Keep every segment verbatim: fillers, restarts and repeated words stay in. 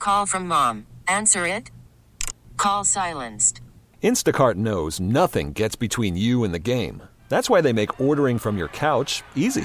Call from mom. Answer it. Call silenced. Instacart knows nothing gets between you and the game. That's why they make ordering from your couch easy.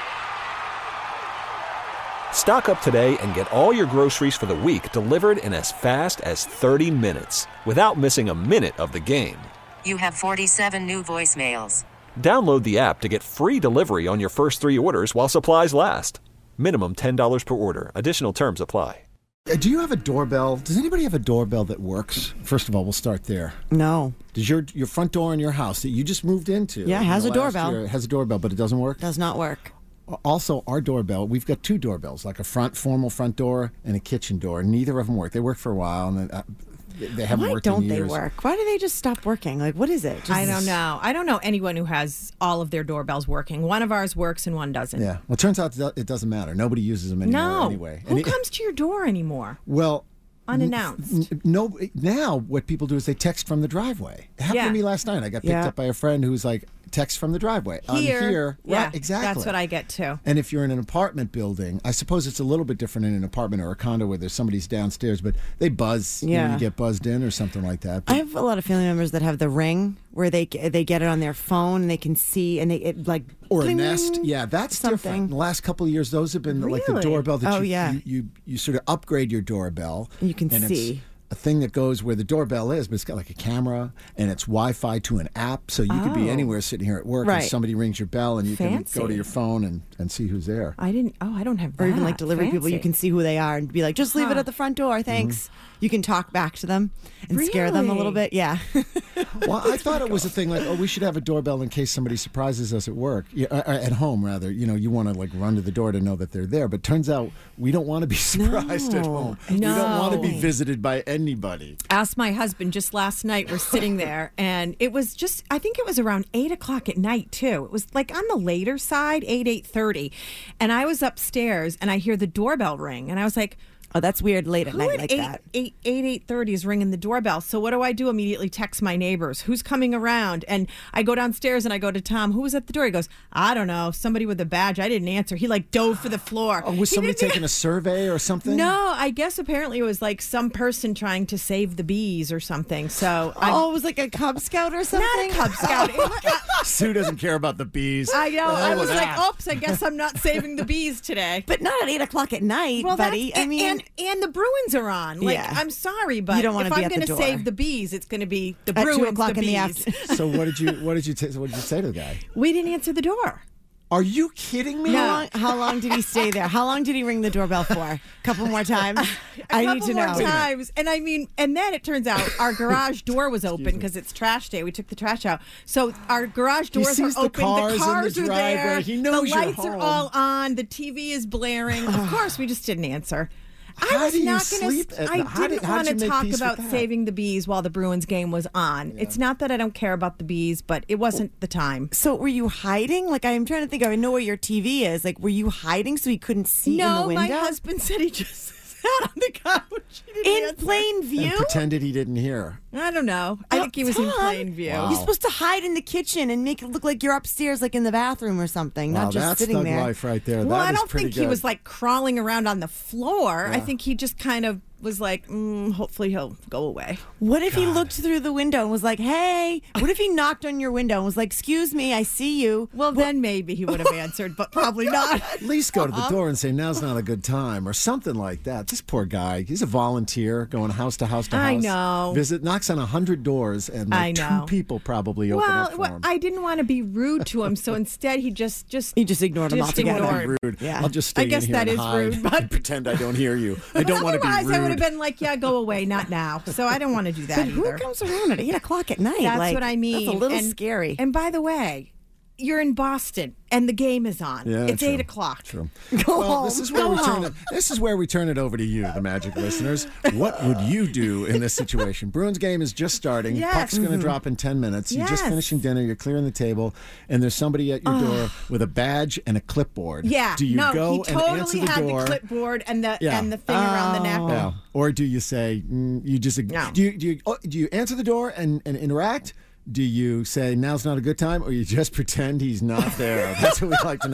Stock up today and get all your groceries for the week delivered in as fast as thirty minutes without missing a minute of the game. You have forty-seven new voicemails. Download the app to get free delivery on your first three orders while supplies last. Minimum ten dollars per order. Additional terms apply. Do you have a doorbell? Does anybody have a doorbell that works? First of all, we'll start there. No. Does your your front door in your house that you just moved into? Yeah, it has a doorbell. Year, it has a doorbell, but it doesn't work? Does not work. Also, our doorbell, we've got two doorbells, like a front formal front door and a kitchen door. Neither of them work. They work for a while, and uh, they haven't Why worked don't in they years. work? Why do they just stop working? Like, what is it? Just I don't know. I don't know anyone who has all of their doorbells working. One of ours works and one doesn't. Yeah. Well, it turns out it doesn't matter. Nobody uses them anymore No. anyway. Who And it- comes to your door anymore? Well... Unannounced. N- No, now what people do is they text from the driveway. It happened Yeah. to me last night. I got picked Yeah. up by a friend who's like, text from the driveway. Here. On here. Yeah, Right, exactly. that's what I get too. And if you're in an apartment building, I suppose it's a little bit different in an apartment or a condo where there's somebody's downstairs, but they buzz. You know, Yeah. you get buzzed in or something like that. But I have a lot of family members that have the Ring, where they they get it on their phone and they can see and they it like or a cling, Nest, yeah, that's something. different. In the last couple of years, those have been like the Really? doorbell that Oh, you, yeah. you, you you sort of upgrade your doorbell. You can and see. It's a thing that goes where the doorbell is, but it's got like a camera and it's Wi-Fi to an app, so you could be Oh. anywhere sitting here at work Right. and somebody rings your bell and you Fancy. can go to your phone and, and see who's there. I didn't. Oh, I don't have that. or even like delivery people, you Fancy. can see who they are and be like, just leave it Huh. at the front door, thanks. You can talk back to them and scare them a little Really? bit. Yeah. Well, I thought it was a thing like, oh, we should have a doorbell in case somebody surprises us at work, yeah, uh, at home rather. You know, you want to like run to the door to know that they're there. But turns out we don't want to be surprised at No. home. We don't want to be No. visited by anybody. Asked my husband just last night. We're sitting there, and it was just. I think it was around eight o'clock at night too. It was like on the later side, eight eight thirty, and I was upstairs, and I hear the doorbell ring, and I was like, Oh, that's weird late at Who night at like eight, that. eight, eight, eight thirty is ringing the doorbell. So what do I do? Immediately text my neighbors. Who's coming around? And I go downstairs and I go to Tom. Who was at the door? He goes, I don't know. Somebody with a badge. I didn't answer. He like dove for the floor. Oh, was He somebody didn't- taking a survey or something? No, I guess apparently it was like some person trying to save the bees or something. So I, Oh, it was like a Cub Scout or something? not a Cub Scout. It was- Sue doesn't care about the bees. I know. The hell I was with like, that. oops, I guess I'm not saving the bees today. But not at eight o'clock at night, Well, buddy. that's- I mean, and and the Bruins are on. Like, Yeah. I'm sorry, but You don't wanna if be I'm at the going to door. save the bees, it's going to be the At two Bruins. o'clock the in the bees. afternoon. So what did you what did you t- what did you say to the guy? We didn't answer the door. Are you kidding me? how long, how long did he stay there? How long did he ring the doorbell for? A couple more times? A I couple need to more know. times, and I mean, and then it turns out our garage door was open because it's trash day. We took the trash out, so our garage He doors sees are the open. cars in the cars are driveway. there. He knows the you're lights are home. all on. The T V is blaring. Of course, we just didn't answer. I How was do you not going sleep to. at I night? How didn't did- how'd want to you make talk peace with about that? saving the bees while the Bruins game was on. It's not that I don't care about the bees, but it wasn't the time. So were you hiding? Like, I'm trying to think. I know where your T V is. Like, were you hiding so he couldn't see in the No, window? my husband said he just sat on the couch. He didn't in answer. plain And view? pretended he didn't hear. I don't know. I think he was in Tom, plain view. Wow. You're supposed to hide in the kitchen and make it look like you're upstairs, like in the bathroom or something, Wow, not just that's sitting thug there. life right there. Well, That I is don't pretty think he good. was like crawling around on the floor. I Yeah. think he just kind of was like, mm, hopefully he'll go away. What if he looked through the window and was like, hey? What if he knocked on your window and was like, excuse me, I see you? Well, then maybe he would have answered, but probably not. At least go to the door and say, now's not a good time, or something like that. This poor guy, he's a volunteer going house to house to house. I know. Visit, knocks on a hundred doors, and like I know. two people probably open Well, up for well, him. I didn't want to be rude to him, so instead he just just He just ignored him Just altogether. ignored. Rude. Yeah. I'll just stay I guess in here that and is hide rude, but- and pretend I don't hear you. I don't want to be Otherwise, rude. I would have been like, yeah, go away, not now. So I don't want to do that But who either. comes around at eight o'clock at night? That's Like, what I mean. That's a little And- scary. And by the way, you're in Boston and the game is on. Yeah, it's true. eight o'clock. True. Go well, home. this is where Go we turn home. it. This is where we turn it over to you, the Magic listeners. What would you do in this situation? Bruins game is just starting. Yes. Puck's going to drop in ten minutes. You're just Yes. finishing dinner. You're clearing the table, and there's somebody at your door with a badge and a clipboard. Yeah. Do you no, go he and totally answer the had door? the clipboard and the Yeah. and the thing around the neck. Yeah. Or do you say mm, you just No. do you do you, oh, do you answer the door and, and interact? Do you say now's not a good time, or you just pretend he's not there? That's what we'd like to know.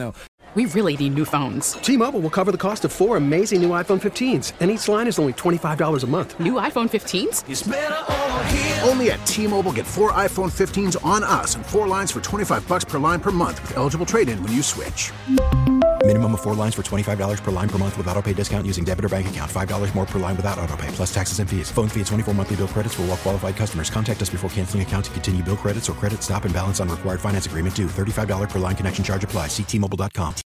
we really need new phones. T-Mobile will cover the cost of four amazing new iPhone fifteens, and each line is only twenty-five dollars a month. New iPhone fifteens? It's better over here. Only at T-Mobile, get four iPhone fifteens on us and four lines for twenty-five dollars per line per month with eligible trade-in when you switch. Minimum of four lines for twenty-five dollars per line per month with autopay discount using debit or bank account. five dollars more per line without autopay, plus taxes and fees. Phone fee at twenty-four monthly bill credits for well-qualified customers. Contact us before canceling account to continue bill credits or credit stop and balance on required finance agreement due. thirty-five dollars per line connection charge applies. See T Mobile dot com.